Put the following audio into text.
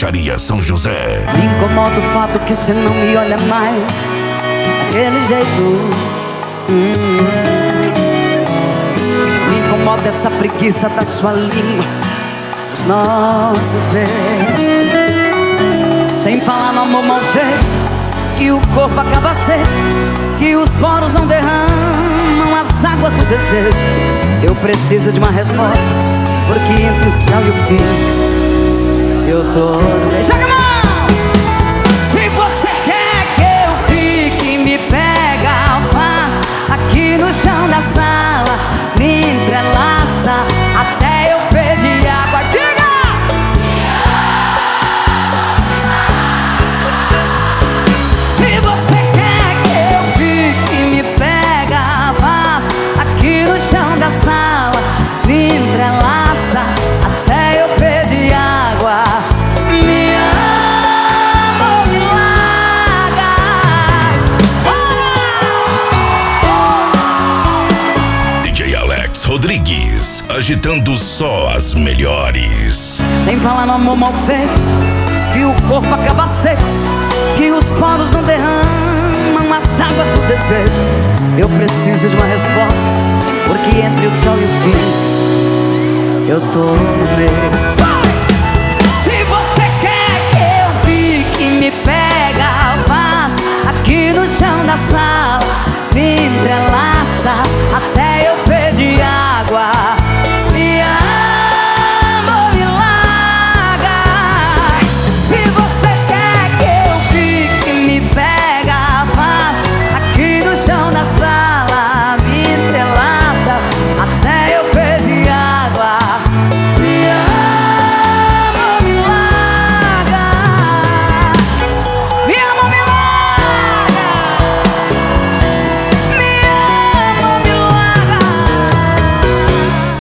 Borracharia São José. Me incomoda o fato que cê não me olha mais daquele jeito. Me incomoda essa preguiça da sua língua, os nossos beijos. Sem falar no amor mal feito, que o corpo acaba seco, que os poros não derramam as águas do desejo. Eu preciso de uma resposta, porque entre o tchau e o fim eu tô no meio. Joga a mão! Se você quer que eu fique, me pega, faz aqui no chão da sala, me entrelaça até eu pedir água. Diga! Se você quer que eu fique, me pega, faz aqui no chão da sala, me entrelaça até eu pedir água. Me ama ou me larga. DJ Alex Rodrigues, agitando só as melhores. Sem falar no amor mal feito, que o corpo acaba seco, que os poros não derramam as águas do desejo. Eu preciso de uma resposta, porque entre o tchau e o fim eu tô no meio.